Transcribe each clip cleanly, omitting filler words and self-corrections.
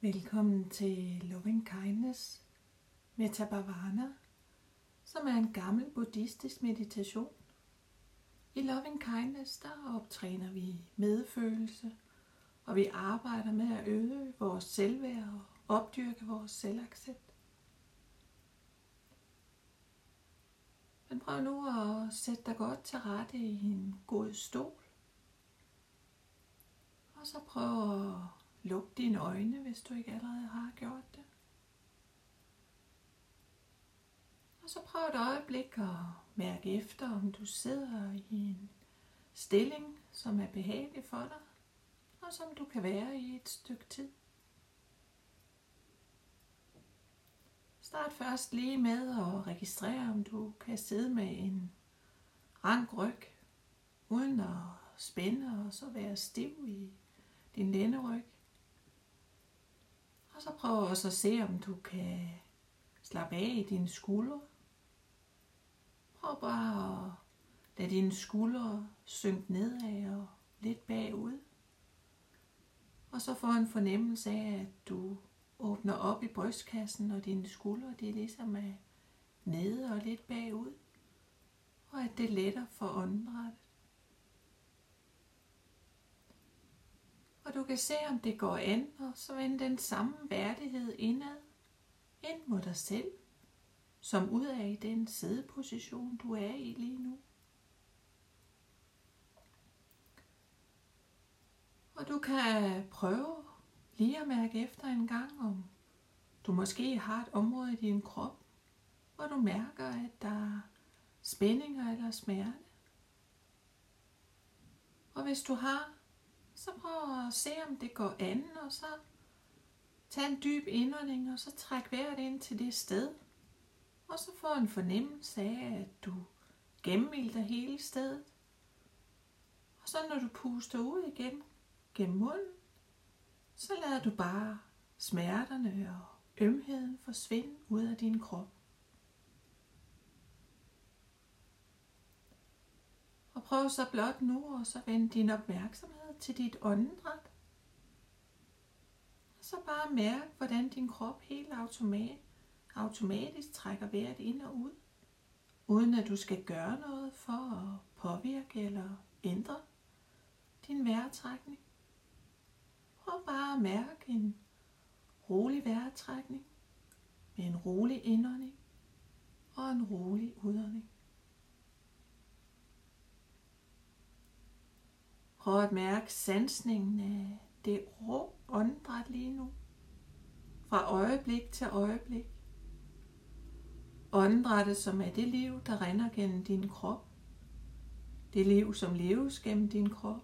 Velkommen til Loving Kindness Metta Bhavana, som er en gammel buddhistisk meditation. I Loving Kindness der optræner vi medfølelse, og vi arbejder med at øge vores selvværd og opdyrke vores selvaccept. Men prøv nu at sætte dig godt til rette i en god stol. Og så prøv at lukke dine øjne, hvis du ikke allerede har gjort det. Og så prøv et øjeblik at mærke efter, om du sidder i en stilling, som er behagelig for dig, og som du kan være i et stykke tid. Start først lige med at registrere, om du kan sidde med en rank ryg, uden at spænde og så være stiv i din læneryg. Og så prøv også at se, om du kan slappe af i dine skuldre. Prøv bare at lade dine skuldre synke nedad og lidt bagud. Og så få en fornemmelse af, at du åbner op i brystkassen, og dine skuldre de ligesom er nede og lidt bagud. Og at det letter for åndedrættet. Og du kan se, om det går an, og så vend den samme værdighed indad, ind mod dig selv, som ud af i den siddeposition, du er i lige nu. Og du kan prøve lige at mærke efter en gang, om du måske har et område i din krop, hvor du mærker, at der er spændinger eller smerte. Og hvis du har, så prøv at se, om det går an, og så tag en dyb indånding, og så træk vejret ind til det sted. Og så få en fornemmelse af, at du gennemilter hele stedet. Og så når du puster ud igen gennem munden, så lader du bare smerterne og ømheden forsvinde ud af din krop. Og prøv så blot nu, og så vend din opmærksomhed til dit åndedræt. Og så bare mærk, hvordan din krop helt automatisk trækker vejret ind og ud, uden at du skal gøre noget for at påvirke eller ændre din vejrtrækning. Prøv bare at mærke en rolig vejrtrækning med en rolig indånding og en rolig udånding. Prøv at mærke sansningen af det rå åndedræt lige nu, fra øjeblik til øjeblik. Åndedrættet, som er det liv, der rinder gennem din krop. Det liv, som leves gennem din krop.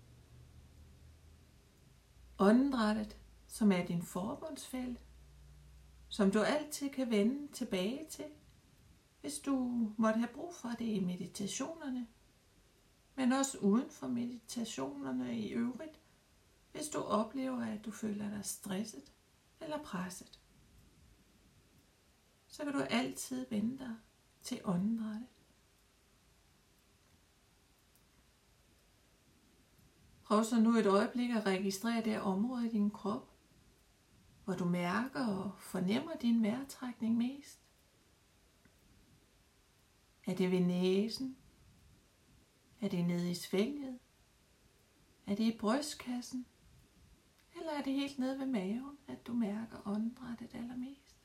Åndedrættet, som er din forbundsfælle, som du altid kan vende tilbage til, hvis du måtte have brug for det i meditationerne, men også uden for meditationerne i øvrigt, hvis du oplever, at du føler dig stresset eller presset. Så kan du altid vende dig til åndedrættet. Prøv så nu et øjeblik at registrere det område i din krop, hvor du mærker og fornemmer din vejrtrækning mest. Er det ved næsen? Er det nede i svælget? Er det i brystkassen? Eller er det helt nede ved maven, at du mærker åndedrættet allermest?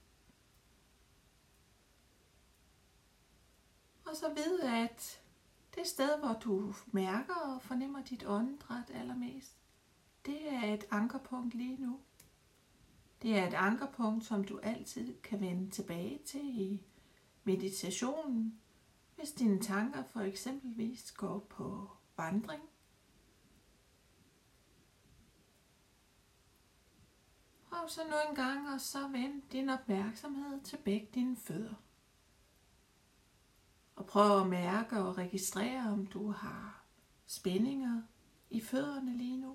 Og så ved at det sted, hvor du mærker og fornemmer dit åndedræt allermest, det er et ankerpunkt lige nu. Det er et ankerpunkt, som du altid kan vende tilbage til i meditationen, hvis dine tanker for eksempelvis går på vandring. Prøv så nu en gang, og så vend din opmærksomhed til begge dine fødder. Og prøv at mærke og registrere, om du har spændinger i fødderne lige nu.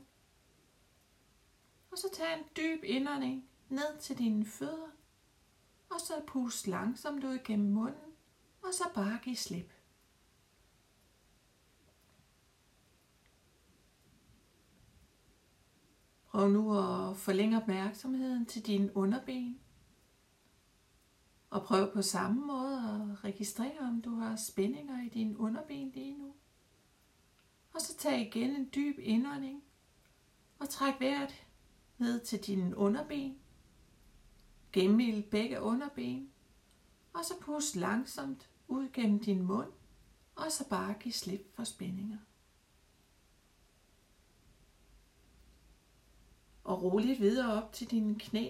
Og så tag en dyb indånding ned til dine fødder, og så pust langsomt ud gennem munden, og så bare giv slip. Prøv nu at forlænge opmærksomheden til dine underben. Og prøv på samme måde at registrere, om du har spændinger i dine underben lige nu. Og så tag igen en dyb indånding og træk vejret ned til dine underben. Gemild begge underben. Og så pust langsomt ud gennem din mund. Og så bare giv slip for spændinger. Og roligt videre op til dine knæ.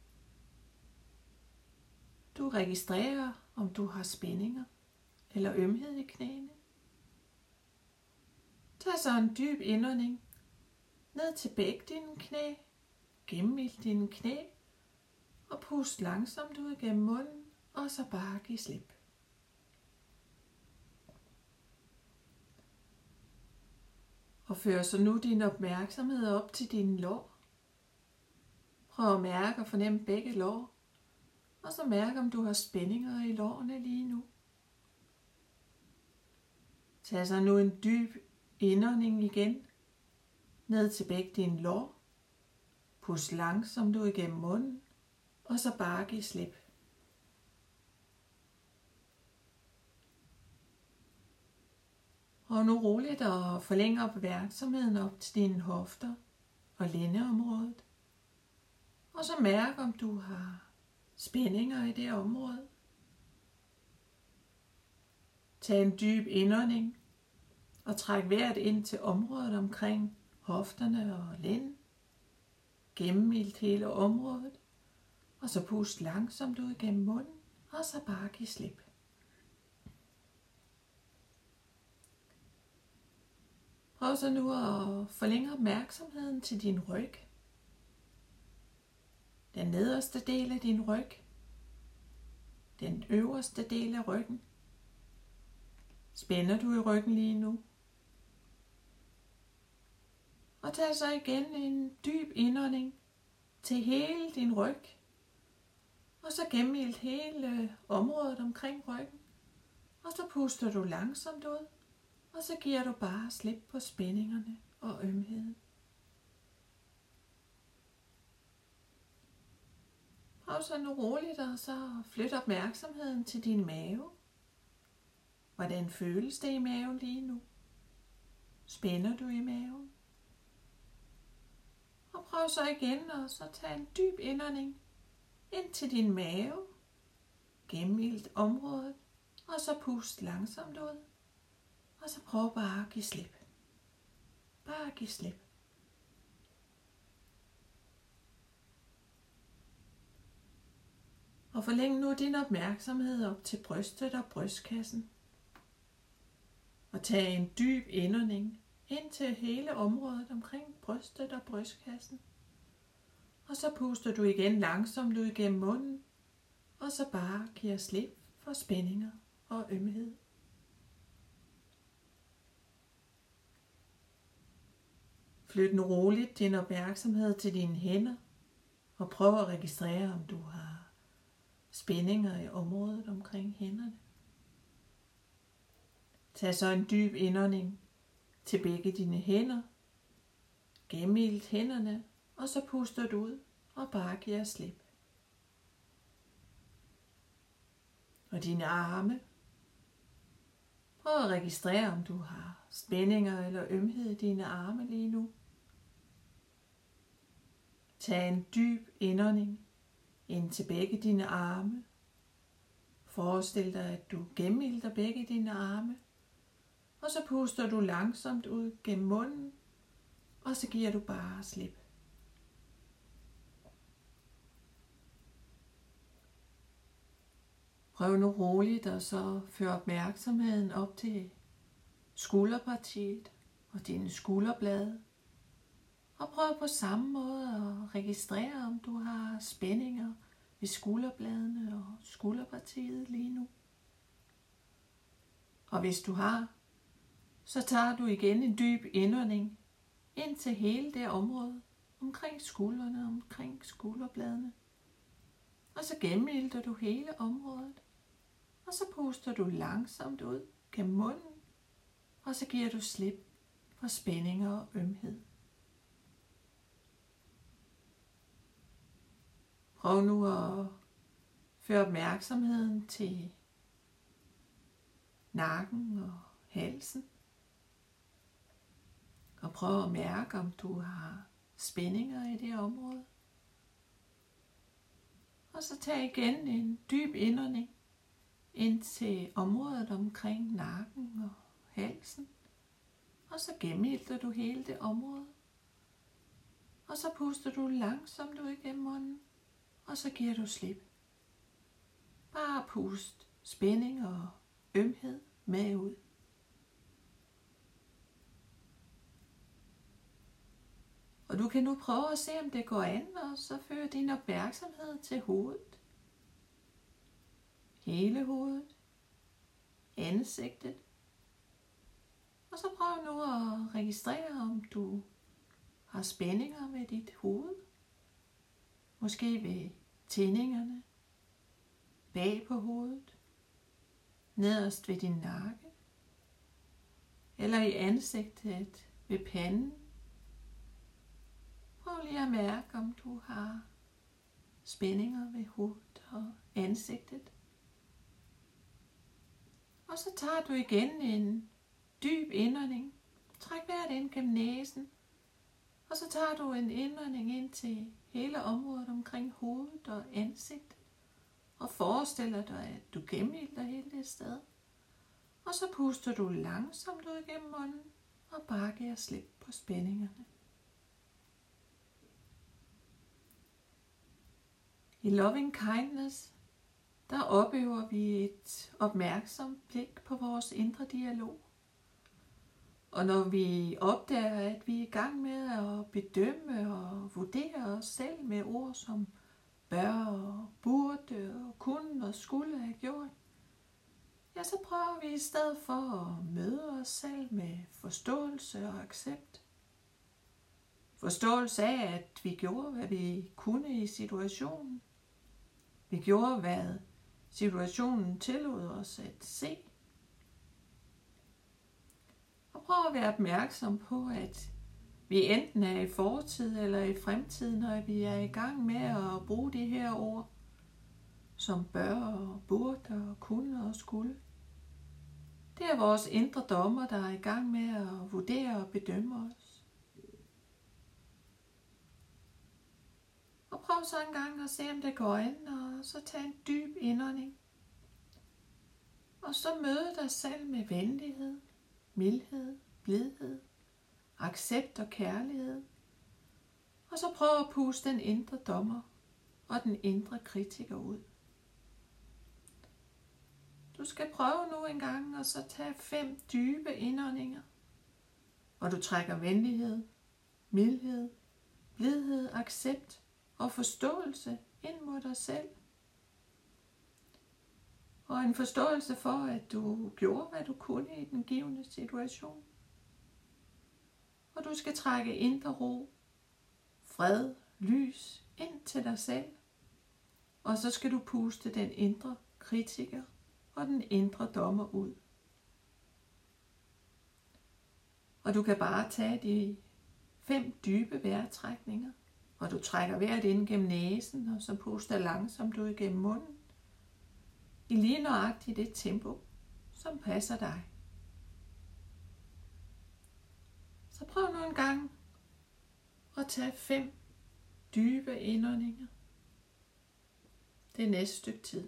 Du registrerer, om du har spændinger eller ømhed i knæene. Tag så en dyb indånding ned til begge dine knæ. Gemild dine knæ. Og pust langsomt ud gennem munden. Og så bare giv slip. Og før så nu din opmærksomhed op til dine lår. Prøv at mærke og fornemme begge lår. Og så mærk, om du har spændinger i lårene lige nu. Tag så nu en dyb indånding igen. Ned til begge dine lår. Pust langsomt ud igennem munden. Og så bare giv slip. Og nu roligt og forlænge opmærksomheden op til dine hofter og lændeområdet. Og så mærk, om du har spændinger i det område. Tag en dyb indånding og træk vejret ind til området omkring hofterne og lænden. Gemmildt hele området. Og så pust langsomt ud gennem munden, og så bare giv slip. Prøv så nu at forlænge opmærksomheden til din ryg. Den nederste del af din ryg. Den øverste del af ryggen. Spænder du i ryggen lige nu? Og tag så igen en dyb indånding til hele din ryg. Og så gemild hele området omkring ryggen. Og så puster du langsomt ud. Og så giver du bare slip på spændingerne og ømheden. Prøv så nu roligt og så flyt opmærksomheden til din mave. Hvordan føles det i maven lige nu? Spænder du i maven? Og prøv så igen og så tag en dyb indånding ind til din mave. Gemild området og så pust langsomt ud. Og så prøv bare at give slip. Bare give slip. Og forlæng nu din opmærksomhed op til brystet og brystkassen. Og tag en dyb indånding ind til hele området omkring brystet og brystkassen. Og så puster du igen langsomt ud gennem munden. Og så bare giver slip for spændinger og ømhed. Flyt nu roligt din opmærksomhed til dine hænder, og prøv at registrere, om du har spændinger i området omkring hænderne. Tag så en dyb indånding til begge dine hænder. Gemild hænderne, og så puster du ud og bare giver slip. Og dine arme. Prøv at registrere, om du har spændinger eller ømhed i dine arme lige nu. Tag en dyb indånding ind til begge dine arme. Forestil dig, at du gemmilder begge dine arme. Og så puster du langsomt ud gennem munden. Og så giver du bare slip. Prøv nu roligt og så før opmærksomheden op til skulderpartiet og dine skulderblade. Og prøv på samme måde at registrere, om du har spændinger ved skulderbladene og skulderpartiet lige nu. Og hvis du har, så tager du igen en dyb indånding ind til hele det område omkring skuldrene, omkring skulderbladene. Og så gemmilder du hele området. Og så puster du langsomt ud gennem munden. Og så giver du slip for spændinger og ømhed. Prøv nu at føre opmærksomheden til nakken og halsen. Og prøv at mærke, om du har spændinger i det område. Og så tag igen en dyb indånding ind til området omkring nakken og halsen. Og så gennemilter du hele det område. Og så puster du langsomt ud igennem munden. Og så giver du slip. Bare pust spænding og ømhed med ud. Og du kan nu prøve at se, om det går an, og så føre din opmærksomhed til hovedet. Hele hovedet. Ansigtet. Og så prøv nu at registrere, om du har spændinger ved dit hoved. Måske ved tændingerne. Bag på hovedet. Nederst ved din nakke. Eller i ansigtet ved panden. Prøv lige at mærke, om du har spændinger ved hovedet og ansigtet. Og så tager du igen en dyb indånding. Træk vejret ind gennem næsen. Og så tager du en indånding ind til hele området omkring hovedet og ansigtet. Og forestiller dig, at du gennemilter hele det sted. Og så puster du langsomt ud gennem munden og bare giver slip på spændingerne. I Loving Kindness, der opøver vi et opmærksomt blik på vores indre dialog. Og når vi opdager, at vi er i gang med at bedømme og vurdere os selv med ord som bør og burde og kunne og skulle have gjort, ja, så prøver vi i stedet for at møde os selv med forståelse og accept. Forståelse af, at vi gjorde, hvad vi kunne i situationen. Vi gjorde, hvad situationen tillod os at se. Og prøv at være opmærksom på, at vi enten er i fortid eller i fremtid, når vi er i gang med at bruge de her ord, som bør og burde og kunne og skulle. Det er vores indre dommer, der er i gang med at vurdere og bedømme os. Og prøv så en gang at se, om det går an, og så tag en dyb indånding. Og så møde dig selv med venlighed, mildhed, blidhed, accept og kærlighed. Og så prøv at puste den indre dommer og den indre kritiker ud. Du skal prøve nu en gang og så tage 5 dybe indåndinger. Og du trækker venlighed, mildhed, blidhed, accept og forståelse ind mod dig selv. Og en forståelse for, at du gjorde, hvad du kunne i den givne situation. Og du skal trække indre ro, fred, lys ind til dig selv. Og så skal du puste den indre kritiker og den indre dommer ud. Og du kan bare tage de 5 dybe vejrtrækninger. Og du trækker vejret ind gennem næsen, og så puster langsomt ud gennem munden. I lige nøjagtigt det tempo, som passer dig. Så prøv nu en gang at tage 5 dybe indåndinger. Det næste stykke tid.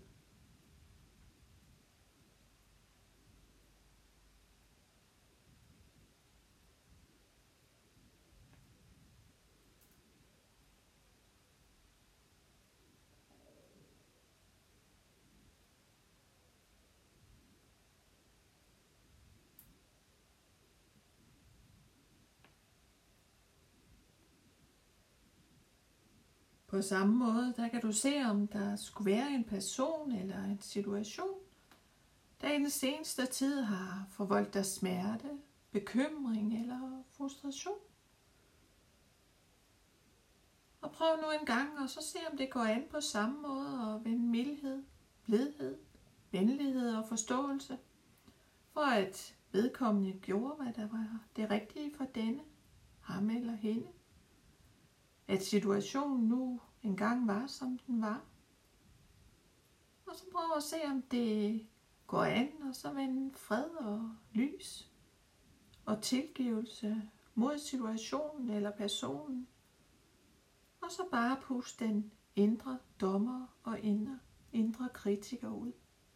På samme måde, der kan du se, om der skulle være en person eller en situation, der i den seneste tid har forvoldt dig smerte, bekymring eller frustration. Og prøv nu en gang, og så se, om det går an på samme måde og vende mildhed, blidhed, venlighed og forståelse, for at vedkommende gjorde, hvad der var det rigtige for denne, ham eller hende. At situationen nu engang var, som den var. Og så prøv at se, om det går an, og så vende fred og lys og tilgivelse mod situationen eller personen. Og så bare puste den indre dommer og indre kritiker ud.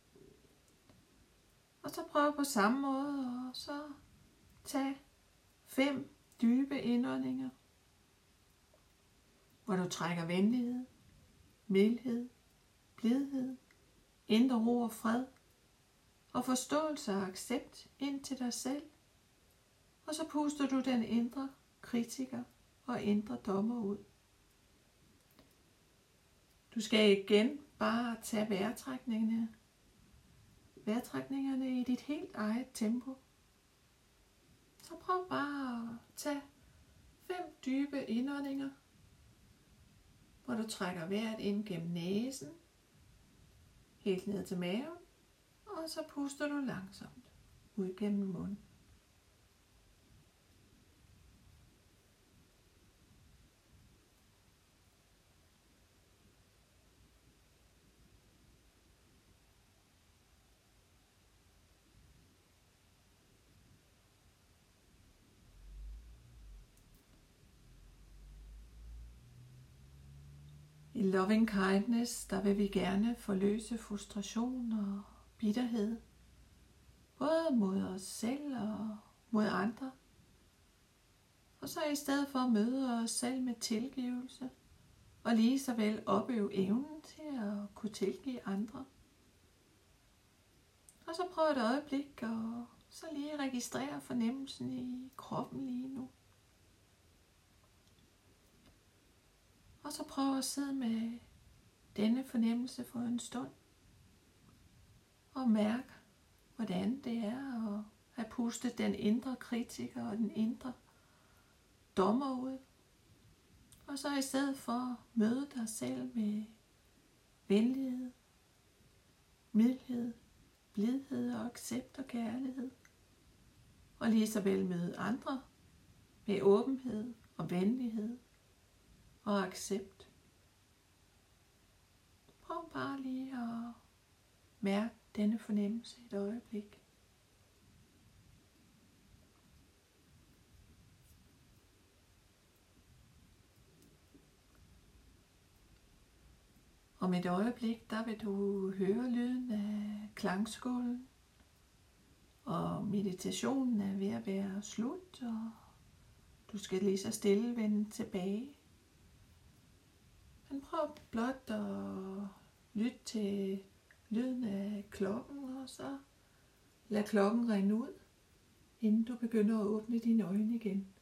Og så prøv på samme måde, og så tag 5 dybe indåndinger, hvor du trækker venlighed, mildhed, blidhed, indre ro og fred, og forståelse og accept ind til dig selv. Og så puster du den indre kritiker og indre dommer ud. Du skal igen bare tage vejrtrækningerne i dit helt eget tempo. Så prøv bare at tage 5 dybe indåndinger, hvor du trækker vejret ind gennem næsen, helt ned til maven, og så puster du langsomt ud gennem munden. I loving kindness, der vil vi gerne forløse frustration og bitterhed, både mod os selv og mod andre. Og så i stedet for at møde os selv med tilgivelse, og lige så vel opøve evnen til at kunne tilgive andre. Og så prøv et øjeblik, og så lige registrere fornemmelsen i kroppen lige nu. Og så prøv at sidde med denne fornemmelse for en stund. Og mærk, hvordan det er at have pustet den indre kritiker og den indre dommer ud. Og så i stedet for møde dig selv med venlighed, mildhed, blidhed og accept og kærlighed. Og lige så vel møde andre med åbenhed og venlighed og accept. Prøv bare lige at mærke denne fornemmelse et øjeblik. Om et øjeblik, der vil du høre lyden af klangskålen, og meditationen er ved at være slut, og du skal lige så stille vende tilbage. Men prøv blot at lytte til lyden af klokken, og så lad klokken ringe ud, inden du begynder at åbne dine øjne igen.